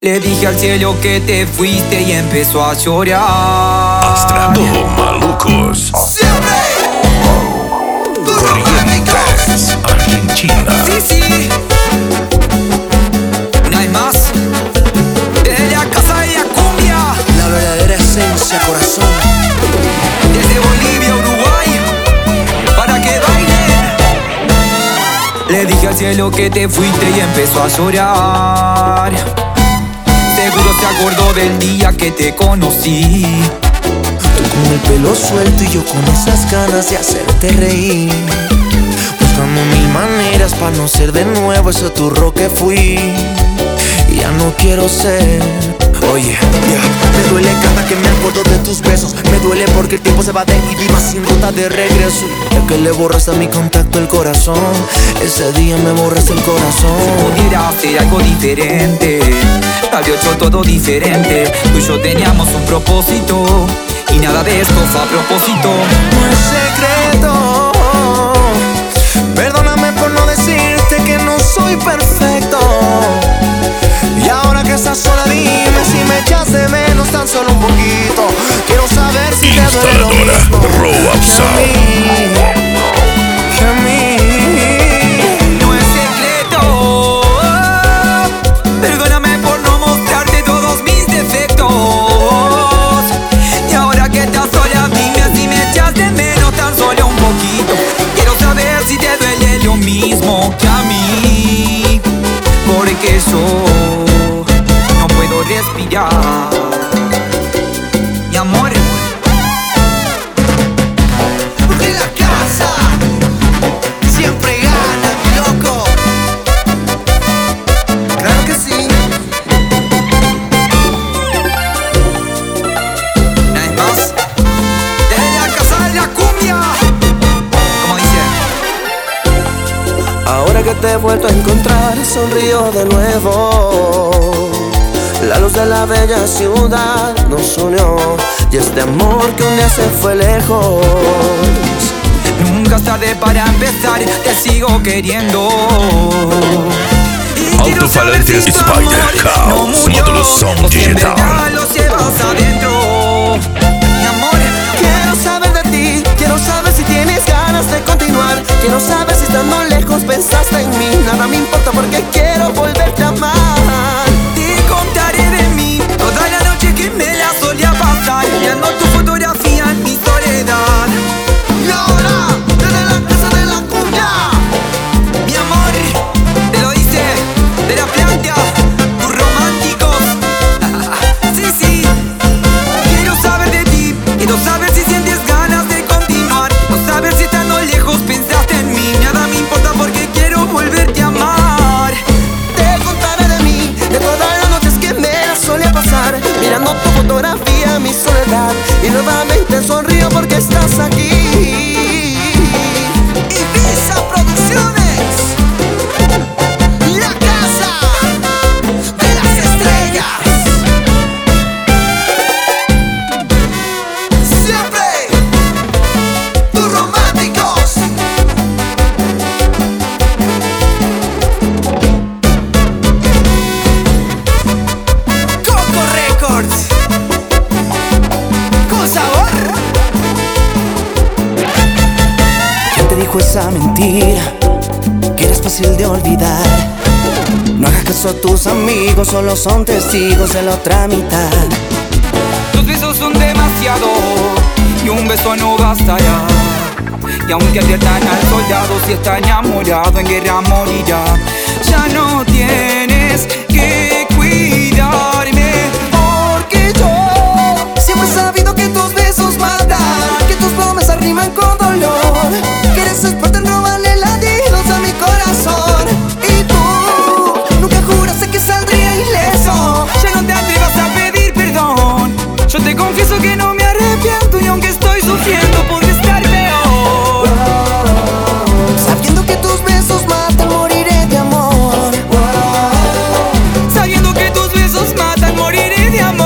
Le dije al cielo que te fuiste y empezó a llorar. Astrado Malucos. ¡Siempre! Corrientes, Argentina. Sí, sí. No hay más. Desde la casa de la cumbia. La verdadera esencia, corazón. Desde Bolivia, Uruguay, para que bailen. Le dije al cielo que te fuiste y empezó a llorar. Seguro se acordó del día que te conocí. Tú con el pelo suelto y yo con esas ganas de hacerte reír, buscando mil maneras para no ser de nuevo ese turro que fui. Y ya no quiero ser. Oye, me duele cada que me acuerdo de tus besos. Me duele porque el tiempo se va de ida y va sin ruta de regreso. Ya que le borraste a mi contacto el corazón, ese día me borraste el corazón. Pudiera hacer algo diferente, había hecho todo diferente. Tú y yo teníamos un propósito y nada de esto fue a propósito. No es secreto, perdóname por no decirte que no soy perfecto. Y ahora que estás sola dime si me echas de menos tan solo un poquito. Quiero saber si te duele lo mismo que a mí. No es secreto, perdóname por no mostrarte todos mis defectos. Y ahora que estás sola dime si me echas de menos tan solo un poquito. Quiero saber si te duele lo mismo que a mí, porque yo no puedo respirar. Mi amor, Porque la casa siempre gana, mi loco. Claro que sí. una vez más, desde la casa de la cumbia. Como dice, Ahora que te he vuelto a encontrar, sonrío de nuevo. La luz de la bella ciudad nos unió, y este amor que un día se fue lejos. nunca es tarde para empezar, te sigo queriendo. Y quiero saber si Altofalantes tu amor Spider no House, murió, módulo sound o si en digital. verdad lo llevas adentro. Mi amor, Quiero saber de ti, quiero saber si tienes ganas de continuar. Quiero saber si estando lejos pensaste en mí. Nada me importa porque quiero volverte a amar. te contaré de mí toda la noche que me la solía pasar, mirando tu fotografía en mi soledad. Y ahora, desde la casa de la cumbia, Mi amor, te lo dice de la planta, tus románticos. Sí, sí, quiero saber de ti, quiero saber si sientes ganas de continuar, o saber si estando lejos pensaste en mí. Nada me importa porque quiero volverte a amar. te contaré de mí, de todas las noches que me la solía pasar, mirando tu fotografía en mi soledad. Y nuevamente sonrío porque estás aquí. Ibiza Producciones, la casa de las estrellas. Siempre tus románticos. Coco Records, con sabor. ¿Quién te dijo esa mentira? Que eres fácil de olvidar. No hagas caso a tus amigos, solo son testigos de la otra mitad. Tus besos son demasiado y un beso no bastará. Y aunque adviertan al soldado, si está enamorado en guerra morirá. Ya no tienes que cuidarme, Porque yo siempre he sabido que tus besos matan, que tus promesas riman con dolor, que eres experto en robarle latidos a mi corazón. Y tú nunca juraste que saldría ileso. ya no te atrevas a pedir perdón. Yo te confieso que no me arrepiento, y aunque estoy sufriendo podría estar peor. Sabiendo que tus besos matan, moriré de amor. Sabiendo que tus besos matan, moriré de amor.